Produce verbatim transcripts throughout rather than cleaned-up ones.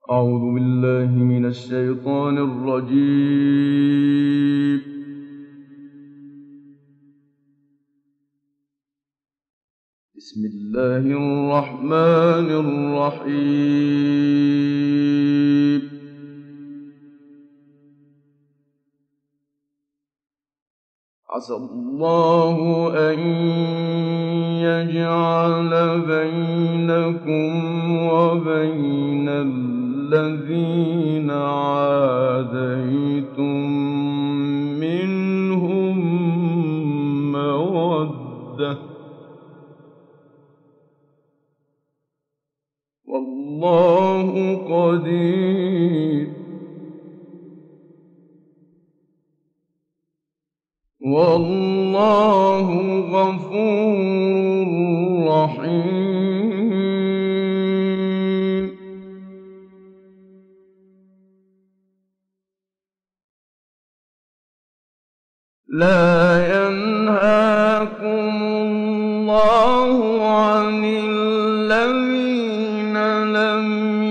أعوذ بالله من الشيطان الرجيم. بسم الله الرحمن الرحيم. عسى الله أن يجعل بينكم وبين الذين عاديتم منهم مودة، والله قدير، والله غفور رحيم. لا ينهاكم الله عن الذين لم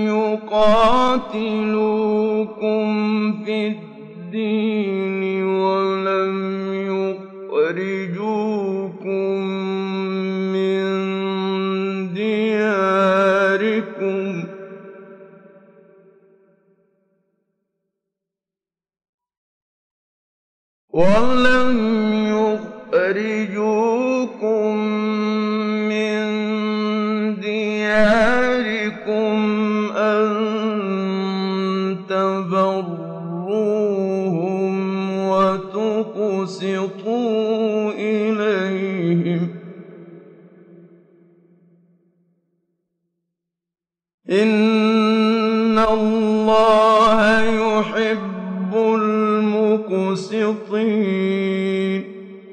يقاتلوكم في الدين ولم يخرجوكم من دياركم ولم يخرجوكم من دياركم أن تبروهم وتقسطوا إليهم، إن الله يحب المقسطين.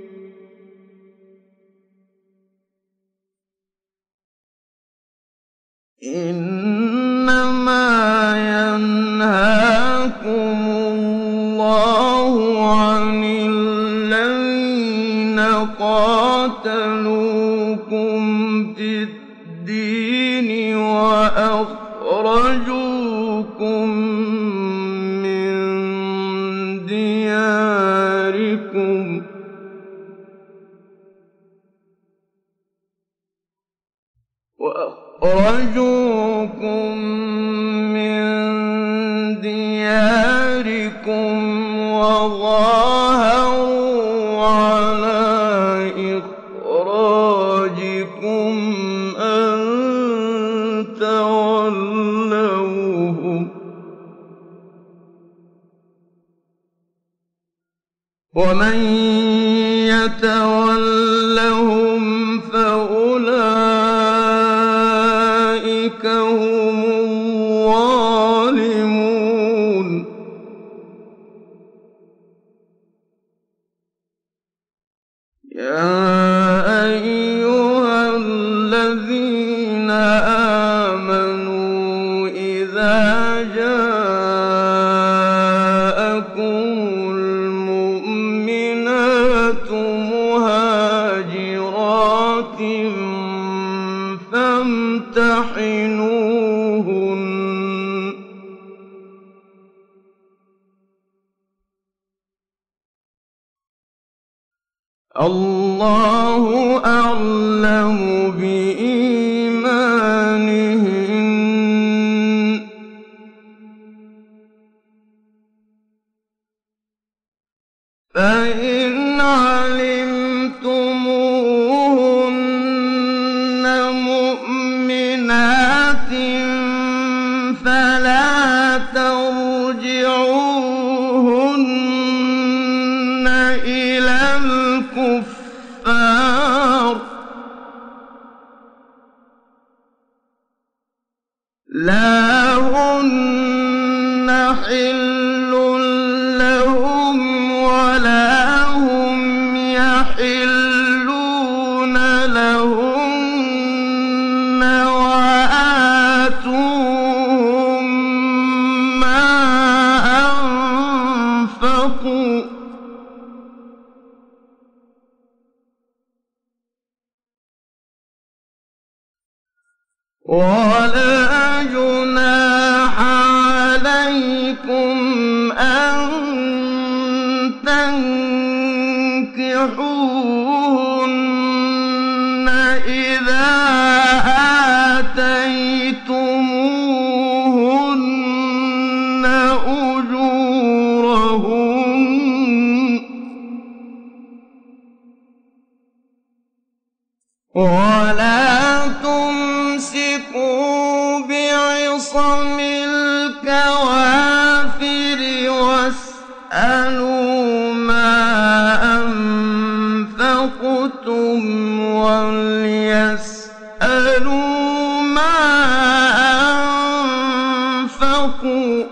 إنما ينهاكم الله عن الذين قاتلوكم في الدين وأخرجوكم من دياركم وأخرجوكم من دياركم وظاهروا على إخراجكم أن تولوهم، ومن يتولهم فأولئك هم الظالمون. يا أيها الذين آمنوا إذا جاءكم المؤمنات مهاجرات فامتحنوهن، الله أعلم بإيمانهن، فإن علمتموهن مؤمنات فلا ترجعوهن إلى الكفار، لا هن حل لهم ولا هم يحلون لهن، وآتوهم ما أنفقوا، ولا جناح الكوافر واسألوا ما أنفقتم وليسألوا ما أنفقوا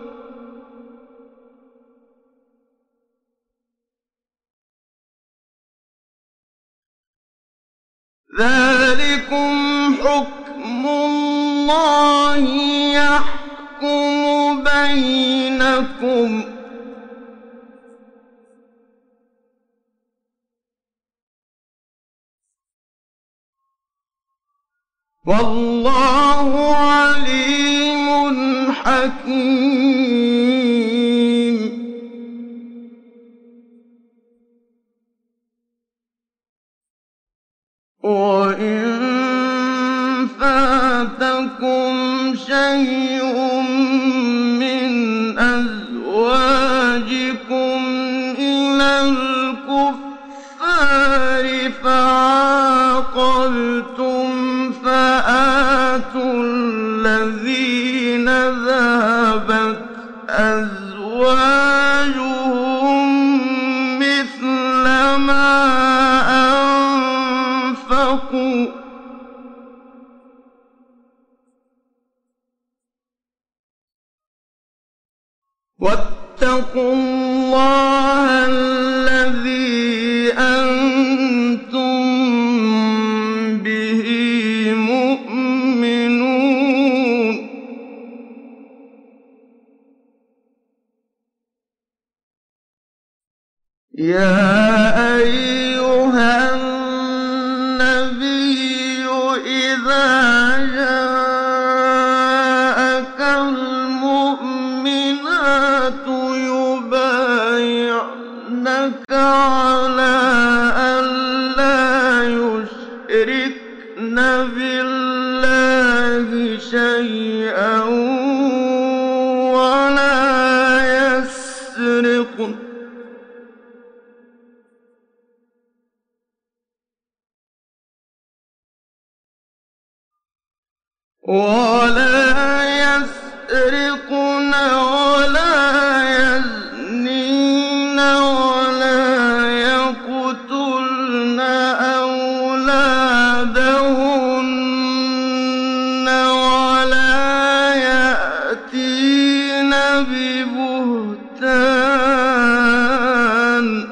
ذلكم حكم الله يحكم بينكم والله عليم حكيم. وإن فاتكم شيء من أزواجكم إلى الكفار فعاقبتم فآتوا الذين ذهبت أزواجهم مثل ما أنفقوا واتقوا الله الذي أنتم به مؤمنون. يا أيها النبي إذا جاءك المؤمنات يبايعنك على أن لا يشركن بالله شيئا ولا يسرقن ولا يسرقن ولا يزنين ولا يقتلن أولادهن ولا يأتين ببهتان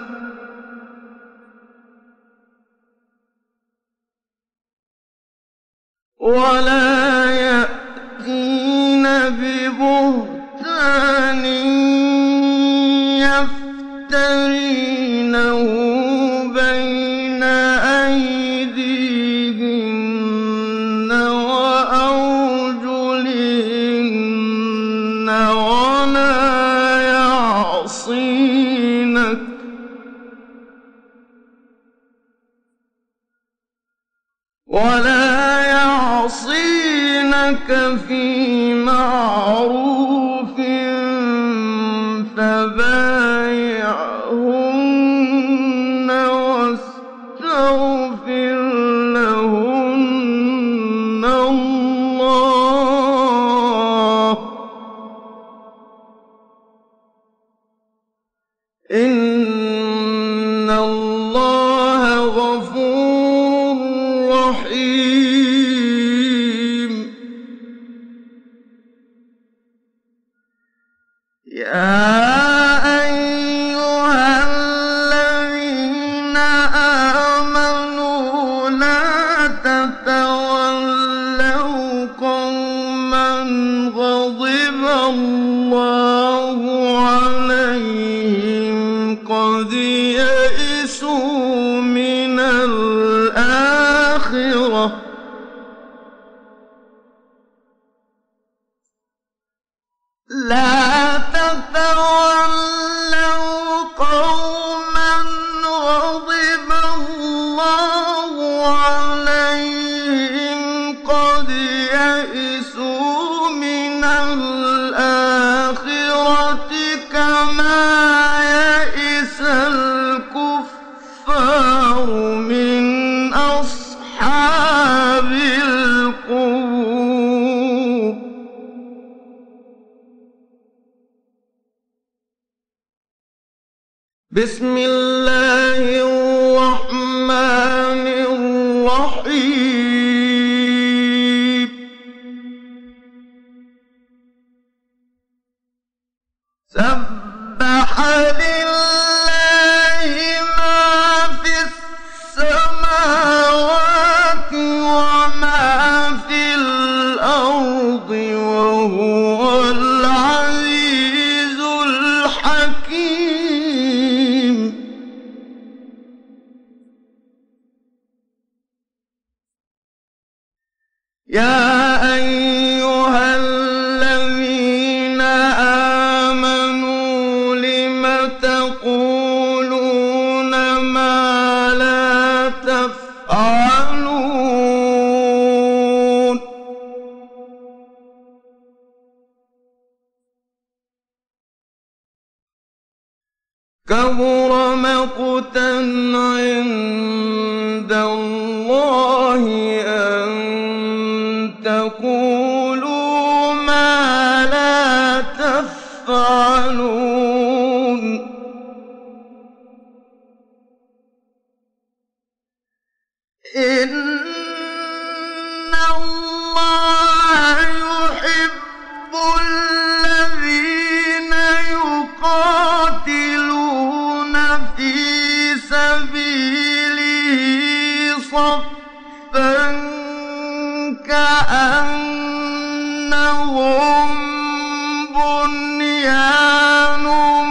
ولا يأتين ببهتان يفترينه بين أيديهن وأرجلهن ولا يعصينك ولا يعصينك في معروف فبايعهن واستغفر لهن الله إن الله غفور رحيم. يا أيها الذين آمنوا لا تتولوا قوما غضب الله عليهم قد يئسوا من الآخرة لا تتولوا قوما غضب الله عليهم قد يئسوا من الآخرة كما يئس الكفار من أصحاب القبور بسم الله الرحمن الرحيم سبح لله ما في السماوات وما في الأرض وهو العزيز الحكيم يا أيها الذين آمنوا لم تقولون ما لا تفعلون كبر مقتا عند الله أن تقولوا ما لا تفعلون إن الله يحب الذين يقاتلون في سبيله صفا كأنهم بنيان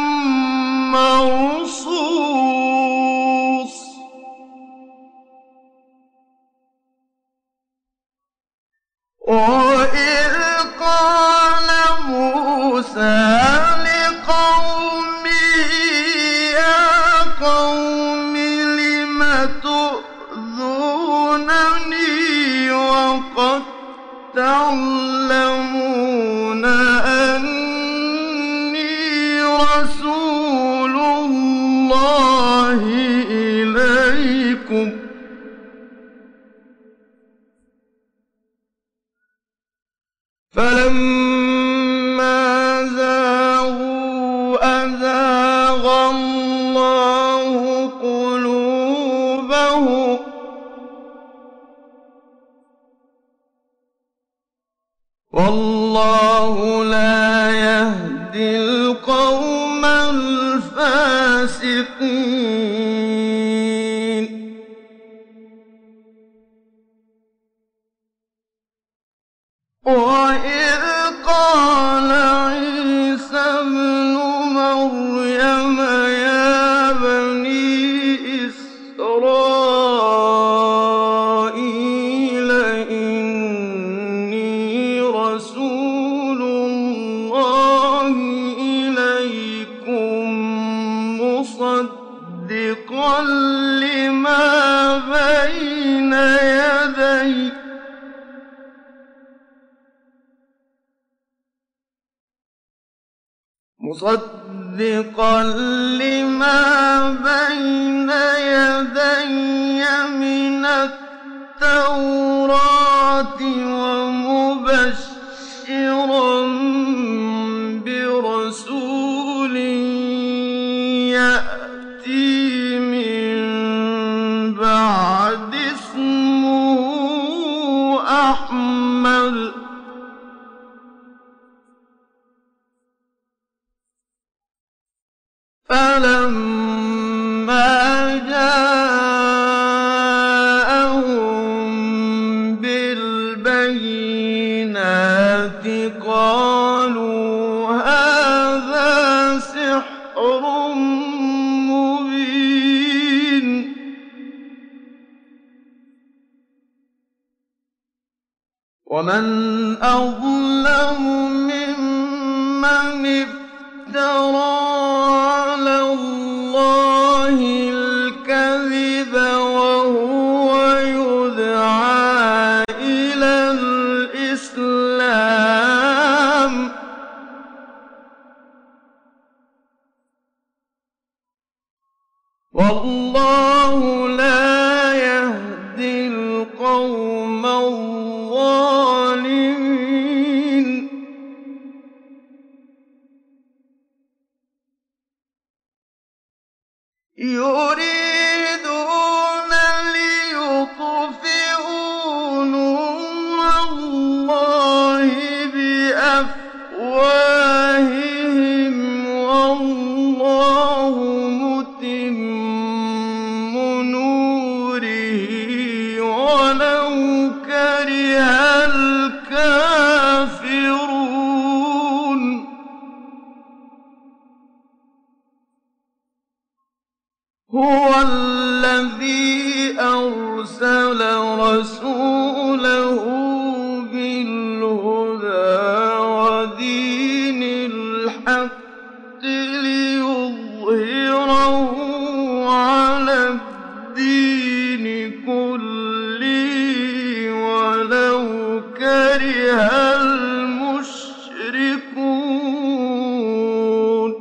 مرصوص وإذ قال موسى لقومه يا قوم لم تؤذونني وقد تعلمون أني رسول الله إليكم فلما زاغوا أزاغ الله قلوبهم والله لا يهدي القوم الفاسقين وإذ قال عيسى ابن مريم يا بني إسرائيل إني رسول الله إليكم مصدقا لما بين يدي مصدقا لما بين يدي من التوراة ومبشرا برسول يأتي من بعد اسمه أحمد فلما جاءهم بالبينات قالوا هذا سحر مبين ومن أظلم ممن افترى على الله الكذب وهو يدعى إلى الإسلام والله لا يهدي القوم الظالمين يُرِيدُونَ لِيُطْفِئُوا نُورَ اللَّهِ بِأَفْوَاهِهِمْ وَاللَّهُ مُتِمُّ نُورِهِ وَلَوْ كَرِهَ الْكَافِرُونَ هُوَ الَّذِي أَرْسَلَ رَسُولَهُ بِالْهُدَىٰ وَدِينِ الْحَقِّ لِيُظْهِرَهُ عَلَى الدِّينِ كُلِّهِ وَلَوْ كَرِهَ الْمُشْرِكُونَ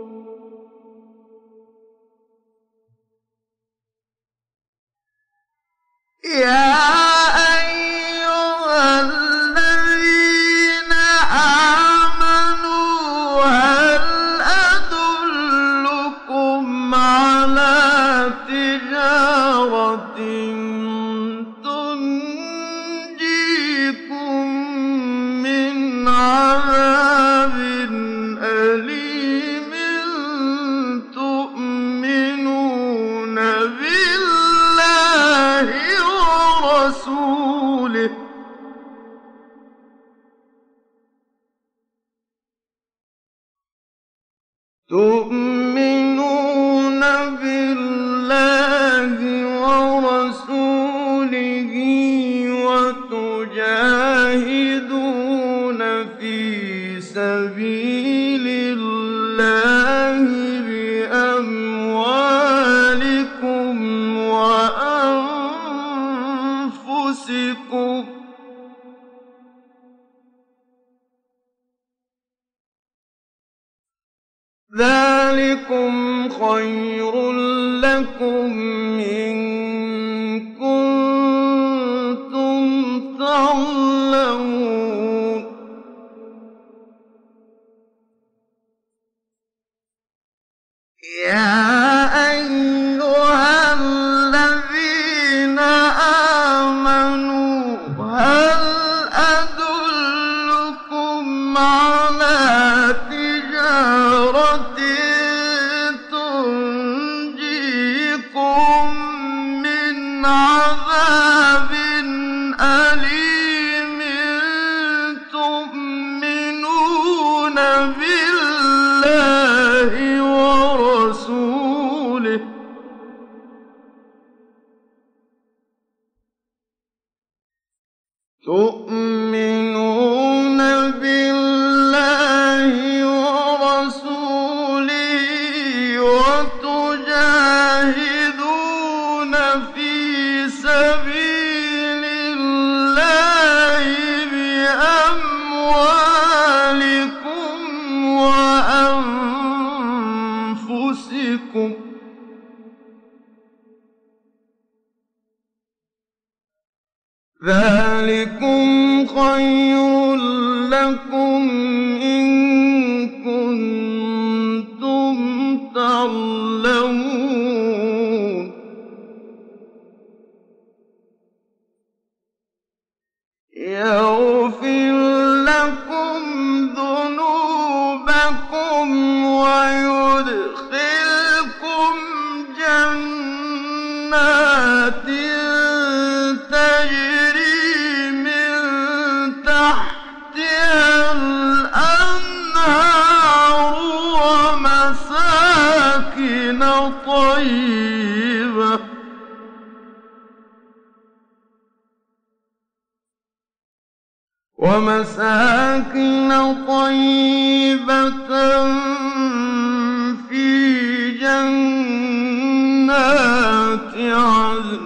يَا أَيُّهَا الَّذِينَ آمَنُوا هَلْ أَدُلُّكُمْ عَلَىٰ تِجَارَةٍ تُنجِيكُم مِّنْ عَذَابٍ أَلِيمٍ تُؤْمِنُونَ بِاللَّهِ ورسوله تؤمنون بالله ورسوله وتجاهدون في سبيل الله بأموالكم وأنفسكم ذَٰلِكُمْ خَيْرٌ لَّكُمْ إِن كُنتُمْ تَعْلَمُونَ يَا أَيُّهَا الَّذِينَ آمَنُوا هَلْ أَدُلُّكُمْ عَلَىٰ تِجَارَةٍ تُنجِيكُم مِّنْ عَذَابٍ أَلِيمٍ تُؤْمِنُونَ بِاللَّهِ ورسوله تؤمنون بالله ورسوله وتجاهدون في سبيل الله بأموالكم وأنفسكم ذَٰلِكُمْ خَيْرٌ لَّكُمْ إِن كُنتُمْ تَعْلَمُونَ يَغْفِرْ لَكُمْ ذُنُوبَكُمْ وَيُدْخِلْكُمْ جَنَّاتٍ تَجْرِي مِن تَحْتِهَا الْأَنْهَارُ وَمَسَاكِنَ طَيِّبَةً وَمَسَاكِنَ طَيِّبَةً فِي جَنَّاتِ عَدْنٍ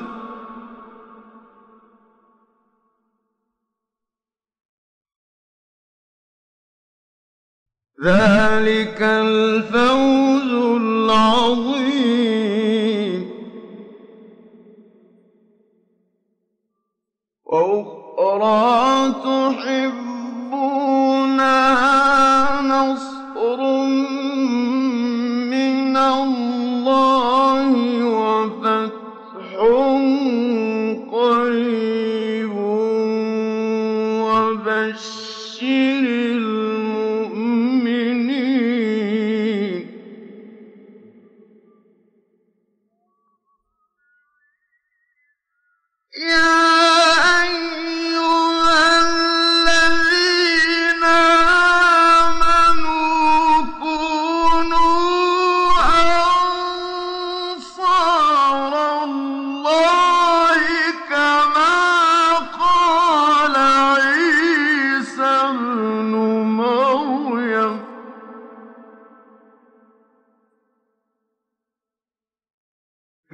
ذَٰلِكَ الْفَوْزُ الْعَظِيمُ وَأُخْرَىٰ تُحِبُّونَهَا نَصْرٌ مِّنَ اللَّهِ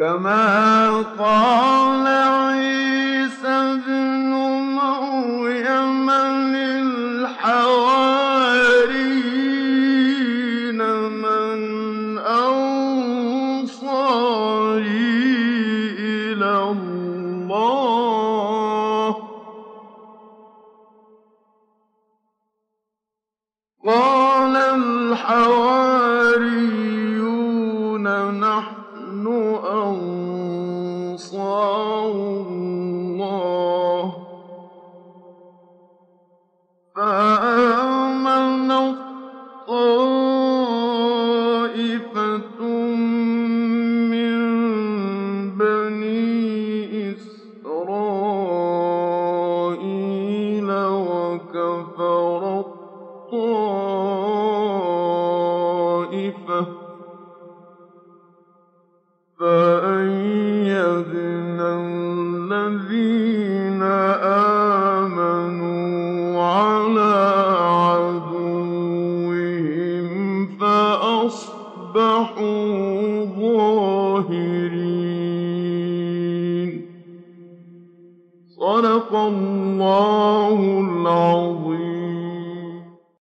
كما قال عيسى ابن مريم للحواريين من أنصاري إلى الله قال الحواريون نحن أنصار الله فآمنت طائفة من بني إسرائيل وكفرت طائفة فأيدنا الذين آمنوا على عدوهم فأصبحوا ظاهرين. صدق الله العظيم.